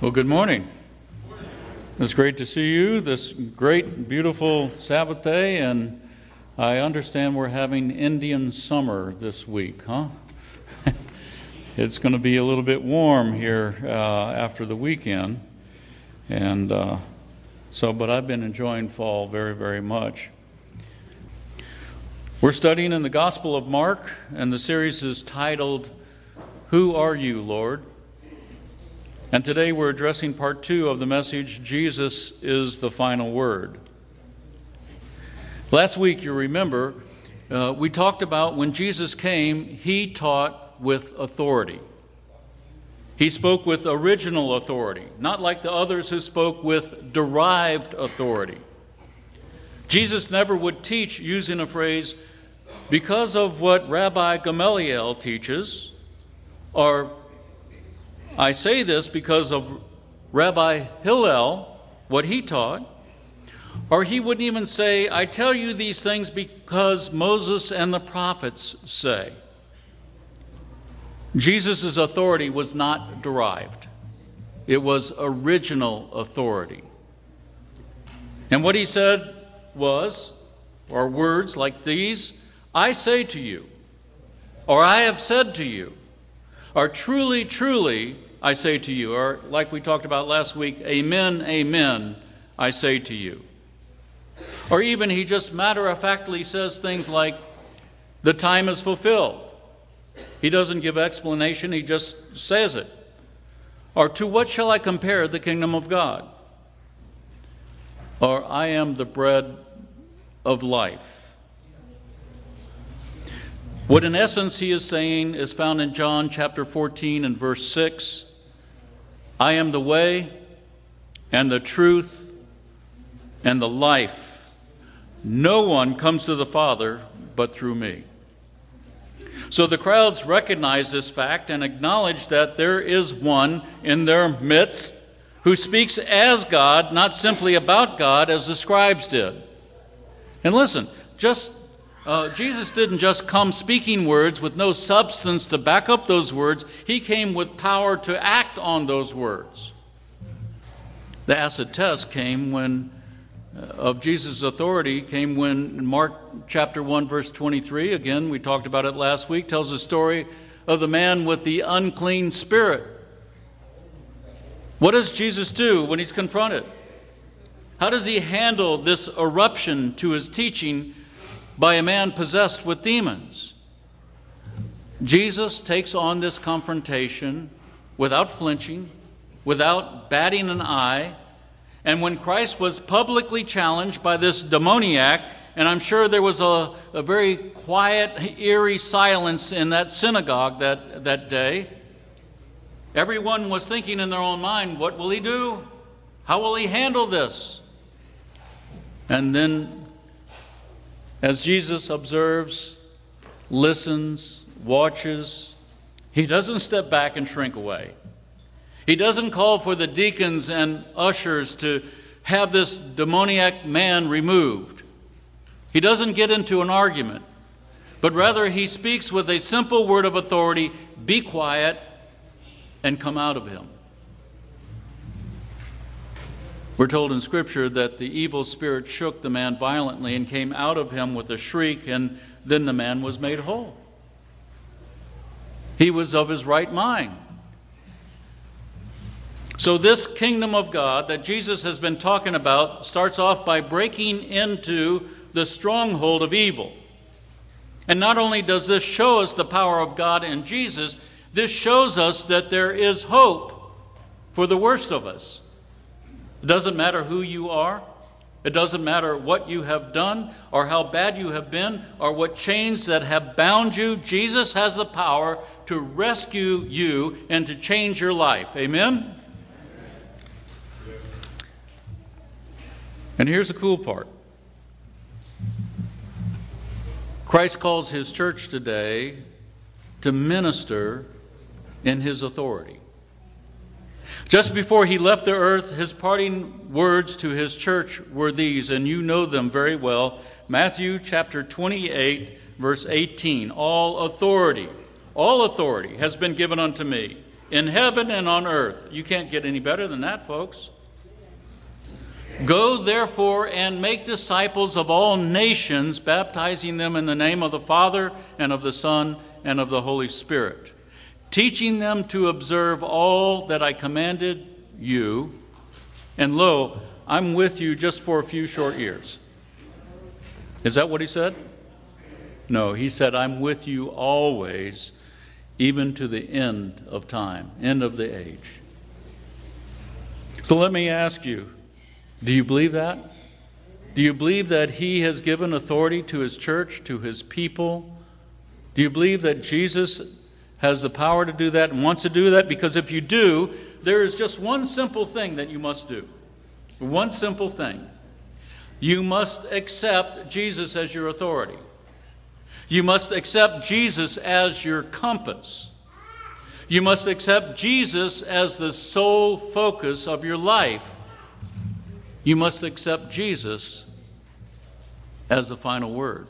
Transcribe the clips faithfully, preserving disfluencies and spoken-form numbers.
Well, good morning. It's great to see you this great, beautiful Sabbath day, and I understand we're having Indian summer this week, huh? It's going to be a little bit warm here uh, after the weekend, and uh, so, but I've been enjoying fall very, very much. We're studying in the Gospel of Mark, and the series is titled, Who Are You, Lord? And today we're addressing part two of the message, Jesus is the final word. Last week, you remember, uh, we talked about when Jesus came, he taught with authority. He spoke with original authority, not like the others who spoke with derived authority. Jesus never would teach using a phrase, because of what Rabbi Gamaliel teaches, or I say this because of Rabbi Hillel, what he taught. Or he wouldn't even say, I tell you these things because Moses and the prophets say. Jesus' authority was not derived. It was original authority. And what he said was, or words like these, I say to you, or I have said to you, or truly, truly, I say to you, or like we talked about last week, amen, amen, I say to you. Or even he just matter-of-factly says things like, the time is fulfilled. He doesn't give explanation, he just says it. Or to what shall I compare the kingdom of God? Or I am the bread of life. What in essence he is saying is found in John chapter fourteen and verse six. I am the way and the truth and the life. No one comes to the Father but through me. So the crowds recognize this fact and acknowledge that there is one in their midst who speaks as God, not simply about God as the scribes did. And listen, just Uh, Jesus didn't just come speaking words with no substance to back up those words. He came with power to act on those words. The acid test came when, uh, of Jesus' authority, came when Mark chapter one, verse twenty-three, again, we talked about it last week, tells the story of the man with the unclean spirit. What does Jesus do when he's confronted? How does he handle this eruption to his teaching by a man possessed with demons? Jesus takes on this confrontation without flinching, without batting an eye. And when Christ was publicly challenged by this demoniac, and I'm sure there was a, a very quiet, eerie silence in that synagogue that, that day, everyone was thinking in their own mind, what will he do? How will he handle this? And then as Jesus observes, listens, watches, he doesn't step back and shrink away. He doesn't call for the deacons and ushers to have this demoniac man removed. He doesn't get into an argument, but rather he speaks with a simple word of authority, be quiet, and come out of him. We're told in Scripture that the evil spirit shook the man violently and came out of him with a shriek, and then the man was made whole. He was of his right mind. So this kingdom of God that Jesus has been talking about starts off by breaking into the stronghold of evil. And not only does this show us the power of God in Jesus, this shows us that there is hope for the worst of us. It doesn't matter who you are. It doesn't matter what you have done or how bad you have been or what chains that have bound you. Jesus has the power to rescue you and to change your life. Amen? And here's the cool part. Christ calls his church today to minister in his authority. Just before he left the earth, his parting words to his church were these, and you know them very well. Matthew chapter twenty-eight, verse eighteen. All authority, all authority has been given unto me in heaven and on earth. You can't get any better than that, folks. Go, therefore, and make disciples of all nations, baptizing them in the name of the Father and of the Son and of the Holy Spirit, teaching them to observe all that I commanded you. And lo, I'm with you just for a few short years. Is that what he said? No, he said, I'm with you always, even to the end of time, end of the age. So let me ask you, do you believe that? Do you believe that he has given authority to his church, to his people? Do you believe that Jesus has the power to do that and wants to do that? Because if you do, there is just one simple thing that you must do. One simple thing. You must accept Jesus as your authority. You must accept Jesus as your compass. You must accept Jesus as the sole focus of your life. You must accept Jesus as the final word.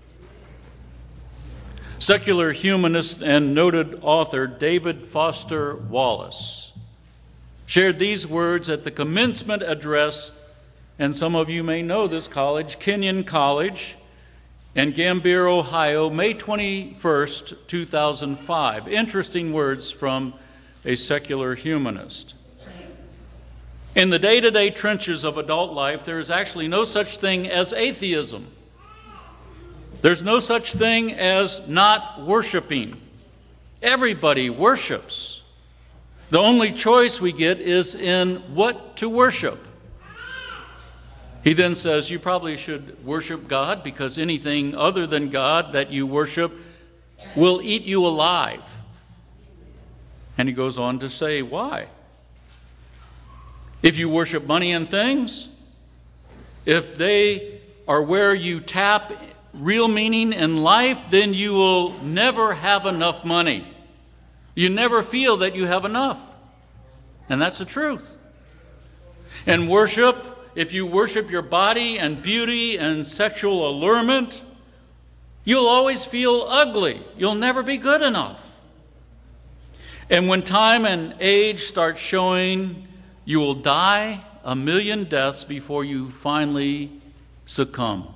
Secular humanist and noted author David Foster Wallace shared these words at the commencement address, and some of you may know this college, Kenyon College in Gambier, Ohio, May twenty-first, two thousand five. Interesting words from a secular humanist. In the day-to-day trenches of adult life, there is actually no such thing as atheism. There's no such thing as not worshiping. Everybody worships. The only choice we get is in what to worship. He then says, you probably should worship God because anything other than God that you worship will eat you alive. And he goes on to say, why? If you worship money and things, if they are where you tap real meaning in life, then you will never have enough money. You never feel that you have enough. And that's the truth. And worship, if you worship your body and beauty and sexual allurement, you'll always feel ugly. You'll never be good enough. And when time and age start showing, you will die a million deaths before you finally succumb.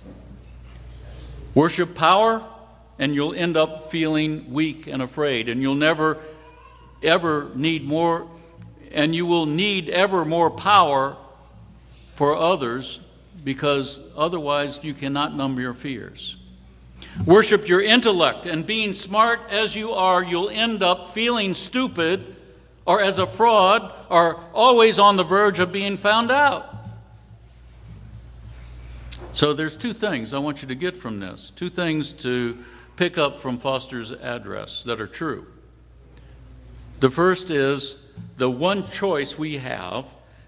Worship power, and you'll end up feeling weak and afraid, and you'll never, ever need more, and you will need ever more power for others, because otherwise you cannot numb your fears. Worship your intellect, and being smart as you are, you'll end up feeling stupid or as a fraud, or always on the verge of being found out. So there's two things I want you to get from this. Two things to pick up from Foster's address that are true. The first is the one choice we have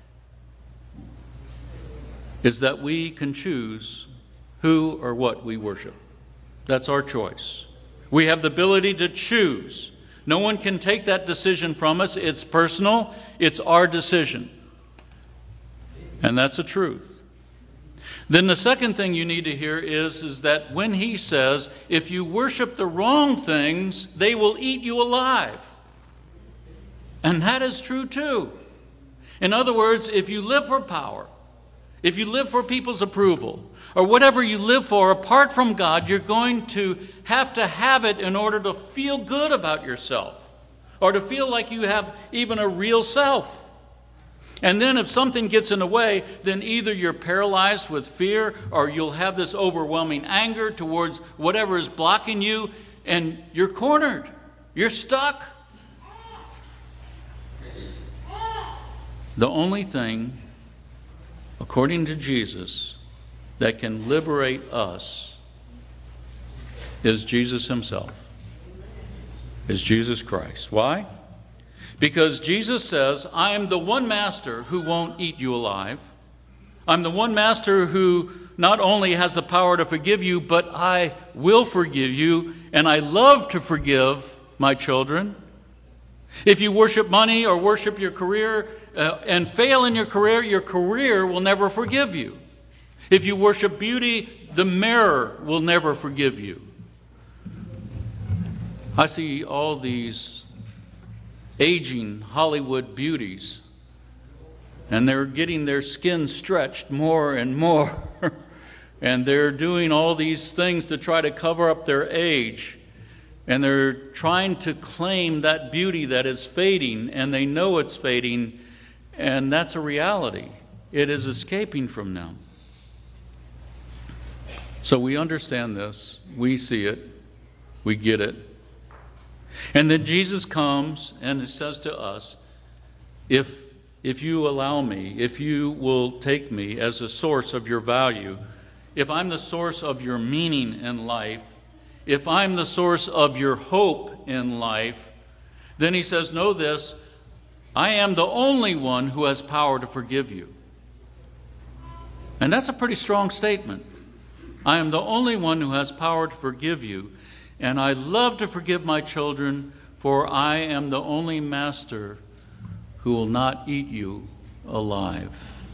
is that we can choose who or what we worship. That's our choice. We have the ability to choose. No one can take that decision from us. It's personal. It's our decision. And that's the truth. Then the second thing you need to hear is, is that when he says, if you worship the wrong things, they will eat you alive. And that is true too. In other words, if you live for power, if you live for people's approval, or whatever you live for apart from God, you're going to have to have it in order to feel good about yourself, or to feel like you have even a real self. And then if something gets in the way, then either you're paralyzed with fear, or you'll have this overwhelming anger towards whatever is blocking you, and you're cornered. You're stuck. The only thing, according to Jesus, that can liberate us is Jesus himself, is Jesus Christ. Why? Because Jesus says, I am the one master who won't eat you alive. I'm the one master who not only has the power to forgive you, but I will forgive you, and I love to forgive my children. If you worship money or worship your career uh, and fail in your career, your career will never forgive you. If you worship beauty, the mirror will never forgive you. I see all these aging Hollywood beauties. And they're getting their skin stretched more and more. And they're doing all these things to try to cover up their age. And they're trying to claim that beauty that is fading, and they know it's fading, and that's a reality. It is escaping from them. So we understand this. We see it. We get it. And then Jesus comes and it says to us, if, if you allow me, if you will take me as a source of your value, if I'm the source of your meaning in life, if I'm the source of your hope in life, then he says, know this, I am the only one who has power to forgive you. And that's a pretty strong statement. I am the only one who has power to forgive you. And I love to forgive my children, for I am the only master who will not eat you alive.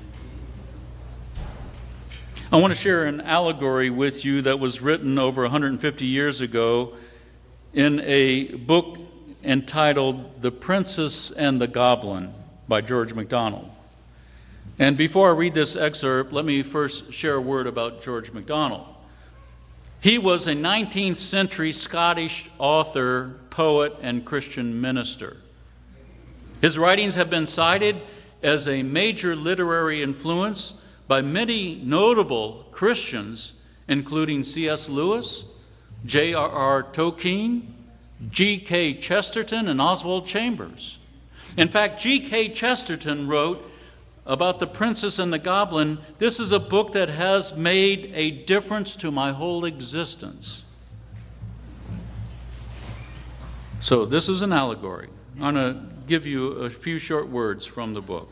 I want to share an allegory with you that was written over one hundred fifty years ago in a book entitled The Princess and the Goblin by George MacDonald. And before I read this excerpt, let me first share a word about George MacDonald. He was a nineteenth century Scottish author, poet, and Christian minister. His writings have been cited as a major literary influence by many notable Christians, including C S Lewis, J R R Tolkien, G K Chesterton, and Oswald Chambers. In fact, G K Chesterton wrote about The Princess and the Goblin, this is a book that has made a difference to my whole existence. So this is an allegory. I'm going to give you a few short words from the book.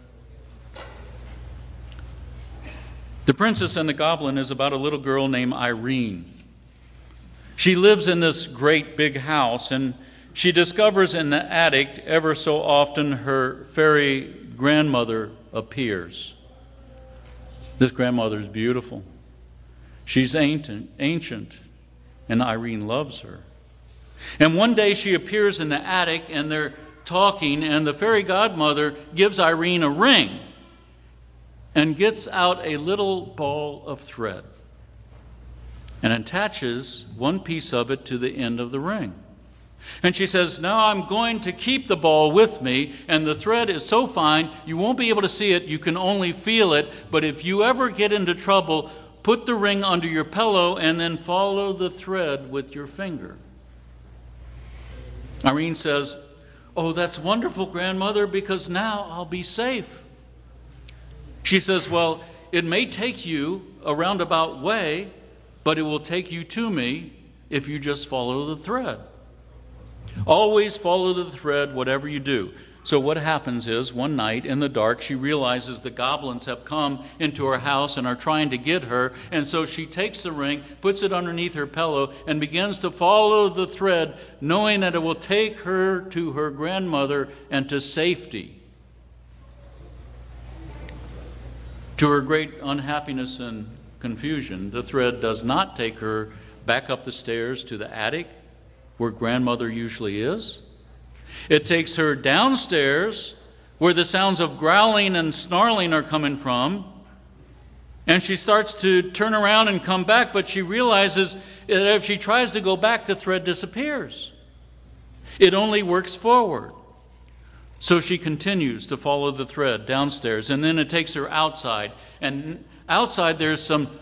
The Princess and the Goblin is about a little girl named Irene. She lives in this great big house, and she discovers in the attic ever so often her fairy grandmother appears. This grandmother is beautiful. She's ancient, ancient, and Irene loves her. And one day she appears in the attic, and they're talking, and the fairy godmother gives Irene a ring and gets out a little ball of thread and attaches one piece of it to the end of the ring. And she says, now I'm going to keep the ball with me, and the thread is so fine, you won't be able to see it, you can only feel it, but if you ever get into trouble, put the ring under your pillow and then follow the thread with your finger. Irene says, oh, that's wonderful, grandmother, because now I'll be safe. She says, well, it may take you a roundabout way, but it will take you to me if you just follow the thread. Always follow the thread, whatever you do. So what happens is, one night in the dark, she realizes the goblins have come into her house and are trying to get her. And so she takes the ring, puts it underneath her pillow, and begins to follow the thread, knowing that it will take her to her grandmother and to safety. To her great unhappiness and confusion, the thread does not take her back up the stairs to the attic, where grandmother usually is. It takes her downstairs, where the sounds of growling and snarling are coming from. And she starts to turn around and come back, but she realizes that if she tries to go back, the thread disappears. It only works forward. So she continues to follow the thread downstairs, and then it takes her outside. And outside there's some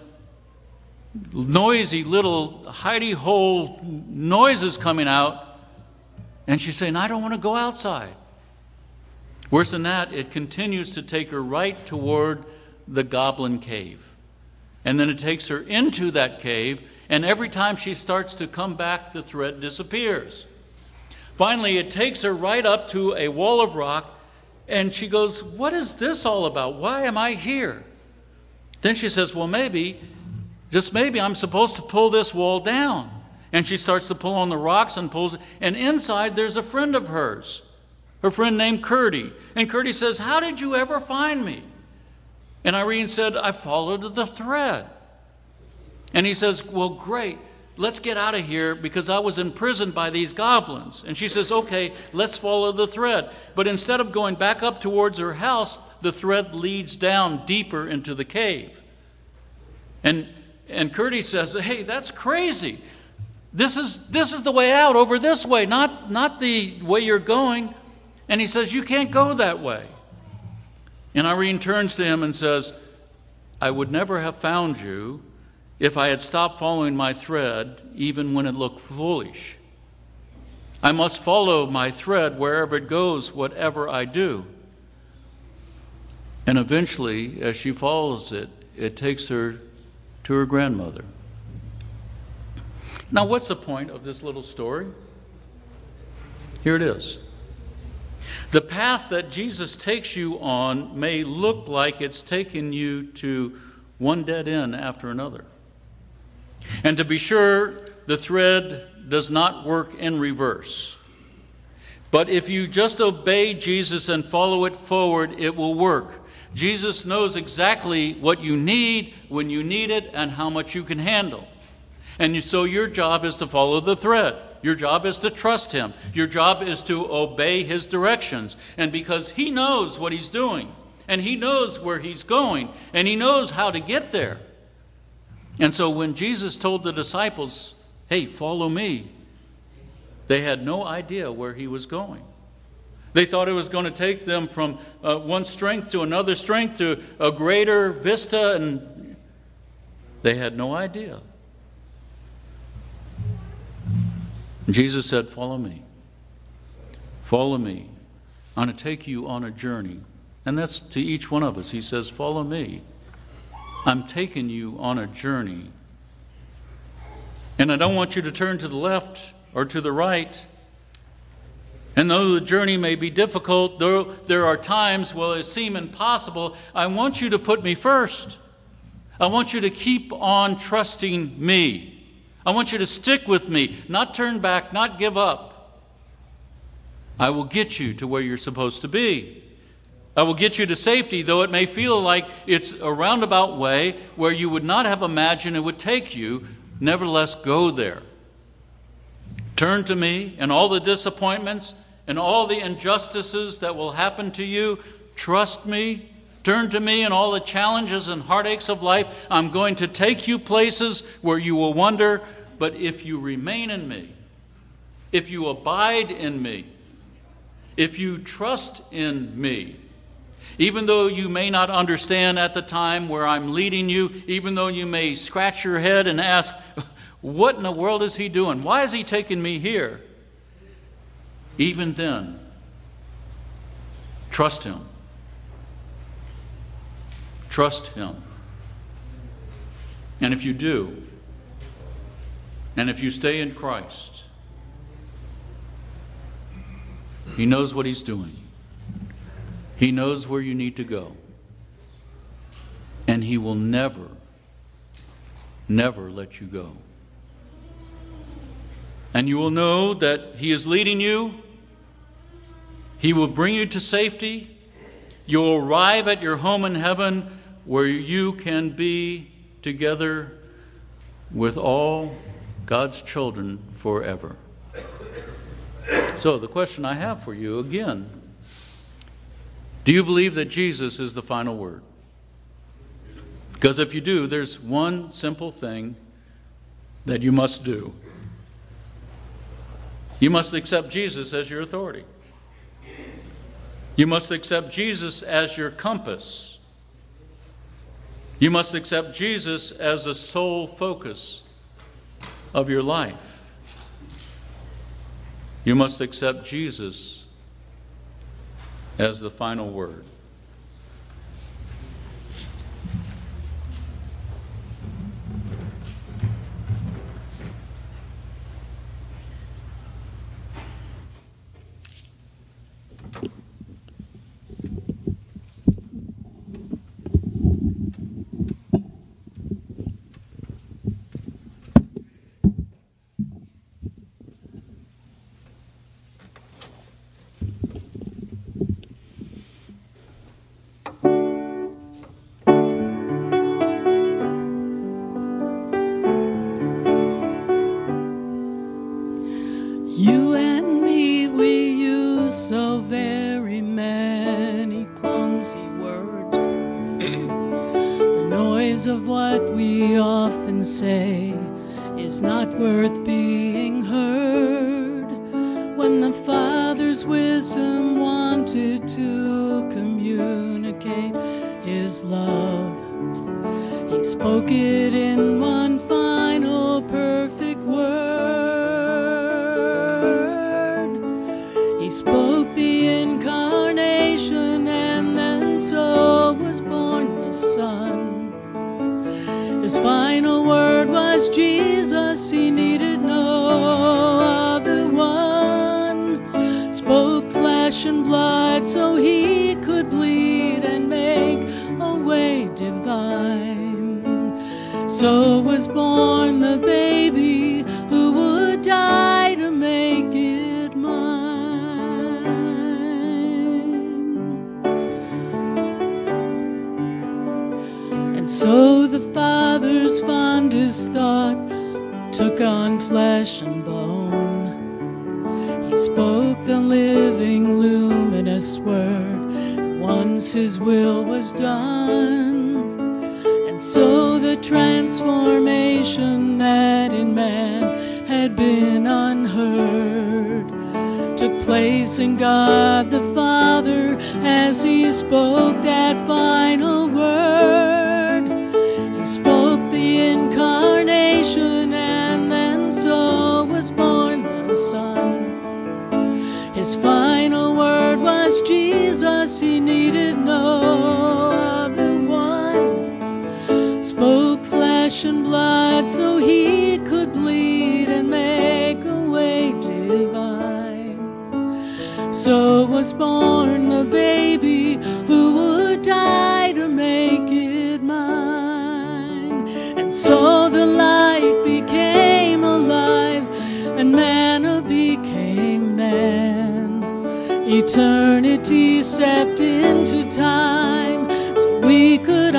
noisy little hidey-hole noises coming out. And she's saying, I don't want to go outside. Worse than that, it continues to take her right toward the goblin cave. And then it takes her into that cave, and every time she starts to come back, the thread disappears. Finally, it takes her right up to a wall of rock, and she goes, what is this all about? Why am I here? Then she says, well, maybe, just maybe I'm supposed to pull this wall down. And she starts to pull on the rocks and pulls it. And inside there's a friend of hers, her friend named Curdy. And Curdy says, how did you ever find me? And Irene said, I followed the thread. And he says, well, great. let's get out of here because I was imprisoned by these goblins. And she says, okay, let's follow the thread. But instead of going back up towards her house, the thread leads down deeper into the cave. And and Curdy says, hey, that's crazy. This is this is the way out, over this way, not not the way you're going. And he says, you can't go that way. And Irene turns to him and says, I would never have found you if I had stopped following my thread, even when it looked foolish. I must follow my thread wherever it goes, whatever I do. And eventually, as she follows it, it takes her to her grandmother. Now, what's the point of this little story? Here it is. The path that Jesus takes you on may look like it's taken you to one dead end after another. And to be sure, the thread does not work in reverse. But if you just obey Jesus and follow it forward, it will work. Jesus knows exactly what you need, when you need it, and how much you can handle. And so your job is to follow the thread. Your job is to trust Him. Your job is to obey His directions. And because He knows what He's doing, and He knows where He's going, and He knows how to get there. And so when Jesus told the disciples, hey, follow me, they had no idea where He was going. They thought it was going to take them from uh, one strength to another strength to a greater vista, and they had no idea. Jesus said, follow me. Follow me. I'm going to take you on a journey. And that's to each one of us. He says, follow me. I'm taking you on a journey. And I don't want you to turn to the left or to the right. And though the journey may be difficult, though there are times where it seem impossible, I want you to put me first. I want you to keep on trusting me. I want you to stick with me, not turn back, not give up. I will get you to where you're supposed to be. I will get you to safety, though it may feel like it's a roundabout way where you would not have imagined it would take you. Nevertheless, go there. Turn to me, and all the disappointments and all the injustices that will happen to you, trust me. Turn to me in all the challenges and heartaches of life. I'm going to take you places where you will wonder, but if you remain in me, if you abide in me, if you trust in me, even though you may not understand at the time where I'm leading you, even though you may scratch your head and ask, what in the world is He doing? Why is He taking me here? Even then, trust Him. Trust Him. And if you do, and if you stay in Christ, He knows what He's doing. He knows where you need to go. And He will never, never let you go. And you will know that He is leading you. He will bring you to safety. You will arrive at your home in heaven, where you can be together with all God's children forever. So the question I have for you again, do you believe that Jesus is the final word? Because if you do, there's one simple thing that you must do. You must accept Jesus as your authority. You must accept Jesus as your compass. You must accept Jesus as the sole focus of your life. You must accept Jesus as the final word. because of what we often say is not worth being heard. When the Father's wisdom wanted to communicate His love, He spoke it in one final perfect word. He spoke the incarnation, and then so was born the Son. His final word was Jesus. He needed no other one. Spoke flesh and blood so He could bleed and make a way divine. So was born the baby who would die to make it mine. And so the Father's fondest thought took on flesh and bone. He spoke the living, luminous word. Once His will was done. And so the transformation that in man had been unheard took place in God the Father as He spoke that final word. He spoke the incarnation, and then so was born the Son. His final word was Jesus. He needed no other one. Spoke flesh and blood so He could bleed and make a way divine. So was born the baby who would die to make it mine. And so the light became alive, and manna became man. Eternity stepped into time so we could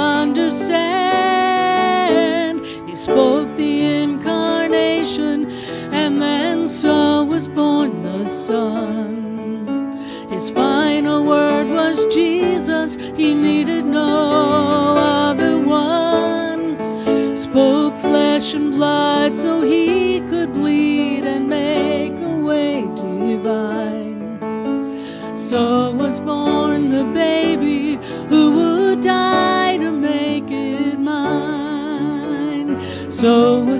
understand. He spoke the incarnation, and then so was born the Son. His final word was Jesus. He needed no other one. Spoke flesh and blood so He could bleed and make a way divine. So was born the baby who would die to make it mine. So